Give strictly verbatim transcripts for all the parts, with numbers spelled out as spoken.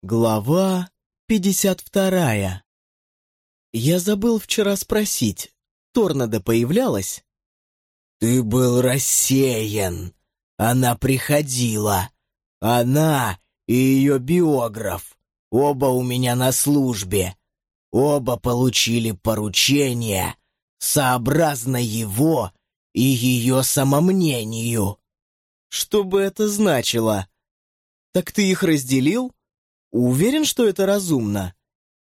Глава пятьдесят вторая. Я забыл вчера спросить, торнадо появлялась? Ты был рассеян. Она приходила. Она и ее биограф. Оба у меня на службе. Оба получили поручение, сообразно его и ее самомнению. Что бы это значило? Так ты их разделил? Уверен, что это разумно?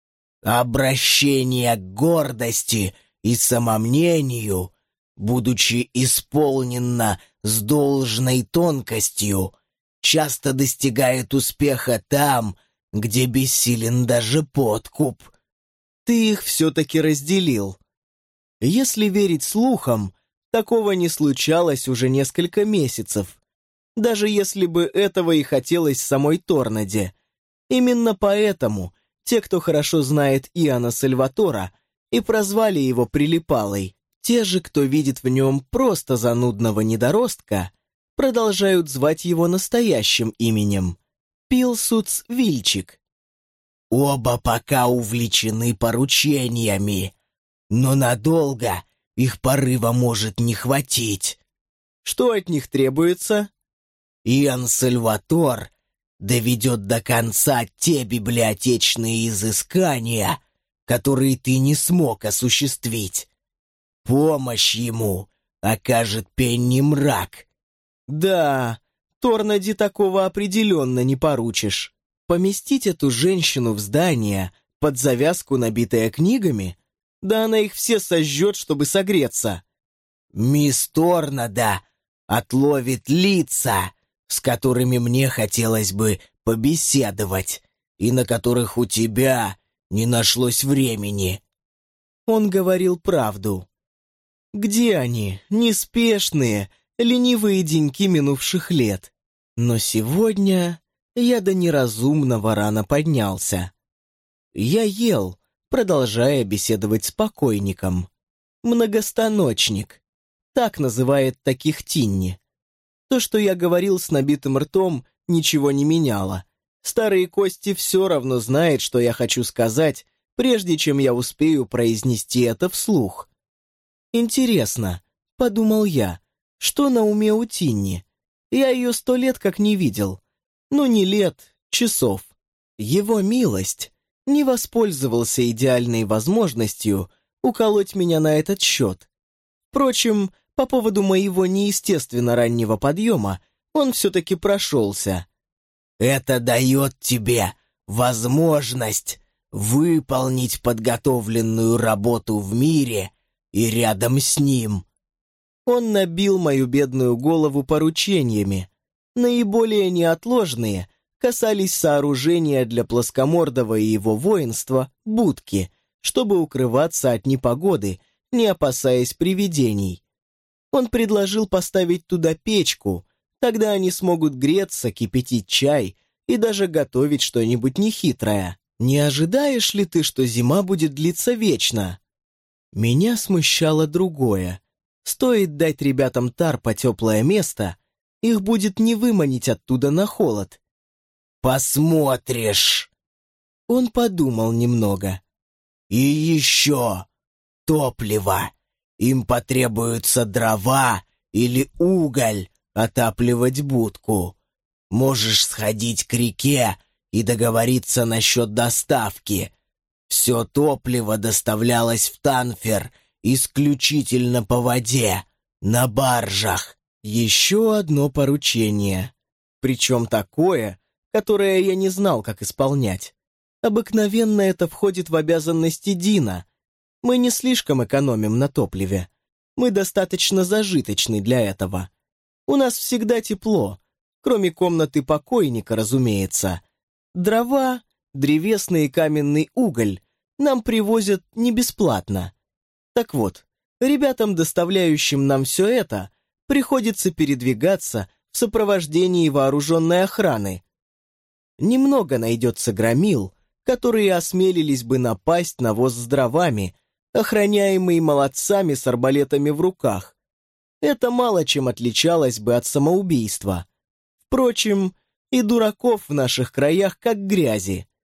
Обращение к гордости и самомнению, будучи исполнено с должной тонкостью, часто достигает успеха там, где бессилен даже подкуп. Ты их все-таки разделил. Если верить слухам, такого не случалось уже несколько месяцев, даже если бы этого и хотелось самой Торнаде. Именно поэтому те, кто хорошо знает Иоанна Сальватора, и прозвали его Прилипалой. Те же, кто видит в нем просто занудного недоростка, продолжают звать его настоящим именем — Пилсудс Вильчик. Оба пока увлечены поручениями, но надолго их порыва может не хватить. Что от них требуется? Иоанн Сальватор доведет до конца те библиотечные изыскания, которые ты не смог осуществить. Помощь ему окажет Пенни Мрак. Да, Торнаде такого определенно не поручишь. Поместить эту женщину в здание под завязку, набитое книгами? Да она их все сожжет, чтобы согреться. Мисс Торнада отловит лица, с которыми мне хотелось бы побеседовать, и на которых у тебя не нашлось времени. Он говорил правду. Где они, неспешные, ленивые деньки минувших лет? Но сегодня я до неразумного рано поднялся. Я ел, продолжая беседовать с покойником. Многостаночник. Так называет таких Тинни. То, что я говорил с набитым ртом, ничего не меняло. Старые кости все равно знают, что я хочу сказать, прежде чем я успею произнести это вслух. «Интересно», — подумал я, — «что на уме у Тинни? Я ее сто лет как не видел. Ну, не лет, часов. Его милость не воспользовался идеальной возможностью уколоть меня на этот счет. Впрочем, по поводу моего неестественно раннего подъема он все-таки прошелся. Это дает тебе возможность выполнить подготовленную работу в мире и рядом с ним. Он набил мою бедную голову поручениями. Наиболее неотложные касались сооружения для Плоскомордого и его воинства будки, чтобы укрываться от непогоды, не опасаясь привидений. Он предложил поставить туда печку, тогда они смогут греться, кипятить чай и даже готовить что-нибудь нехитрое. Не ожидаешь ли ты, что зима будет длиться вечно? Меня смущало другое. Стоит дать ребятам Тарпа теплое место, их будет не выманить оттуда на холод. Посмотришь. Он подумал немного. И еще топливо. Им потребуются дрова или уголь отапливать будку. Можешь сходить к реке и договориться насчет доставки. Все топливо доставлялось в Танфер исключительно по воде, на баржах. Еще одно поручение. Причем такое, которое я не знал, как исполнять. Обыкновенно это входит в обязанности Дина. Мы не слишком экономим на топливе. Мы достаточно зажиточны для этого. У нас всегда тепло, кроме комнаты покойника, разумеется. Дрова, древесный и каменный уголь нам привозят не бесплатно. Так вот, ребятам, доставляющим нам все это, приходится передвигаться в сопровождении вооруженной охраны. Немного найдется громил, которые осмелились бы напасть на воз с дровами, охраняемый молодцами с арбалетами в руках. Это мало чем отличалось бы от самоубийства. Впрочем, и дураков в наших краях как грязи.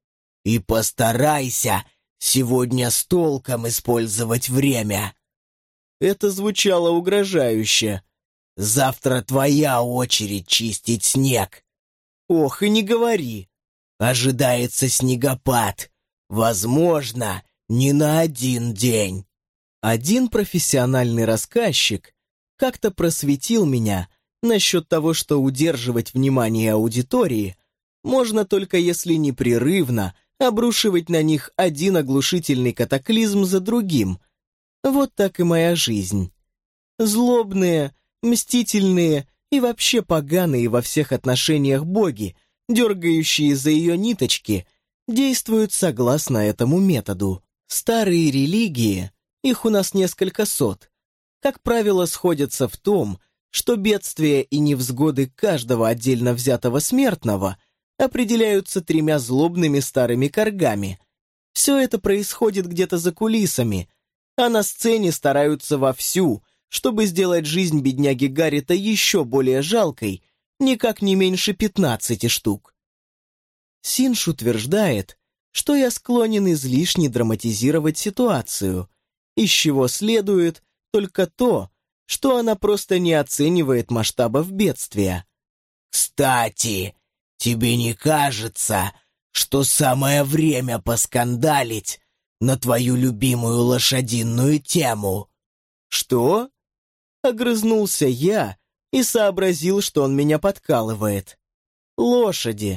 И постарайся сегодня с толком использовать время. Это звучало угрожающе. Завтра твоя очередь чистить снег. Ох, и не говори. Ожидается снегопад. Возможно, не на один день. Один профессиональный рассказчик как-то просветил меня насчет того, что удерживать внимание аудитории можно только если непрерывно обрушивать на них один оглушительный катаклизм за другим. Вот так и моя жизнь. Злобные, мстительные и вообще поганые во всех отношениях боги, дергающие за ее ниточки, действуют согласно этому методу. Старые религии, их у нас несколько сот, как правило, сходятся в том, что бедствия и невзгоды каждого отдельно взятого смертного определяются тремя злобными старыми коргами. Все это происходит где-то за кулисами, а на сцене стараются вовсю, чтобы сделать жизнь бедняги Гаррита еще более жалкой, никак не меньше пятнадцати штук. Синж утверждает, что я склонен излишне драматизировать ситуацию, из чего следует только то, что она просто не оценивает масштабов бедствия. Кстати, тебе не кажется, что самое время поскандалить на твою любимую лошадиную тему? Что? Огрызнулся я и сообразил, что он меня подкалывает. Лошади.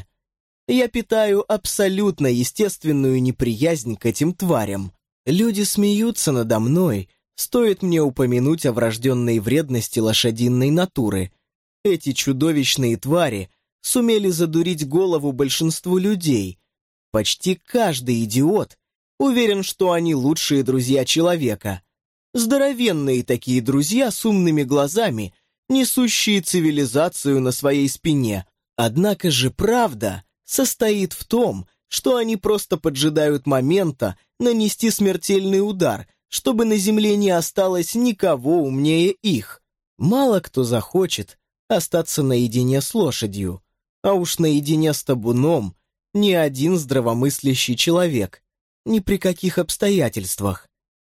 Я питаю абсолютно естественную неприязнь к этим тварям. Люди смеются надо мной, стоит мне упомянуть о врожденной вредности лошадиной натуры. Эти чудовищные твари сумели задурить голову большинству людей. Почти каждый идиот уверен, что они лучшие друзья человека. Здоровенные такие друзья с умными глазами, несущие цивилизацию на своей спине. Однако же правда состоит в том, что они просто поджидают момента нанести смертельный удар, чтобы на земле не осталось никого умнее их. Мало кто захочет остаться наедине с лошадью, а уж наедине с табуном ни один здравомыслящий человек, ни при каких обстоятельствах.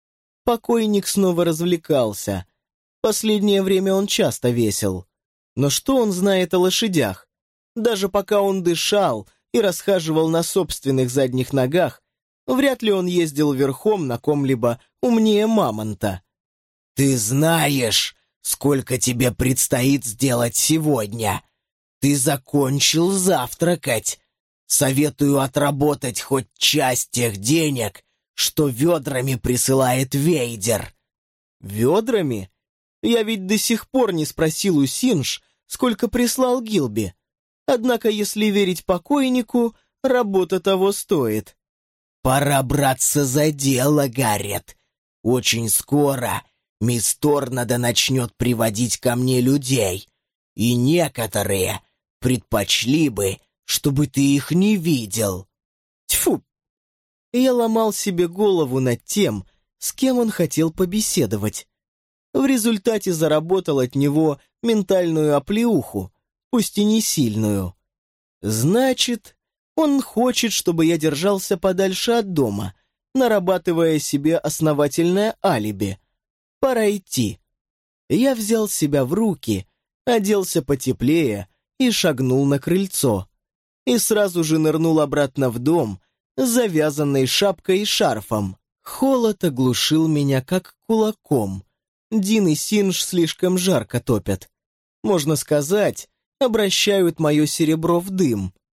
Покойник снова развлекался. Последнее время он часто весел. Но что он знает о лошадях? Даже пока он дышал и расхаживал на собственных задних ногах, вряд ли он ездил верхом на ком-либо умнее мамонта. Ты знаешь, сколько тебе предстоит сделать сегодня? Ты закончил завтракать. Советую отработать хоть часть тех денег, что ведрами присылает Вейдер. Ведрами? Я ведь до сих пор не спросил у Синж, сколько прислал Гилби. Однако, если верить покойнику, работа того стоит. Пора браться за дело, Гаррет. Очень скоро мисс Торнадо начнет приводить ко мне людей, и некоторые предпочли бы, чтобы ты их не видел. Тьфу! Я ломал себе голову над тем, с кем он хотел побеседовать. В результате заработал от него ментальную оплеуху, пусть и не сильную. Значит, он хочет, чтобы я держался подальше от дома, нарабатывая себе основательное алиби. Пора идти. Я взял себя в руки, оделся потеплее и шагнул на крыльцо. И сразу же нырнул обратно в дом с завязанной шапкой и шарфом. Холод оглушил меня как кулаком. Дин и Синж слишком жарко топят. Можно сказать, обращают мое серебро в дым.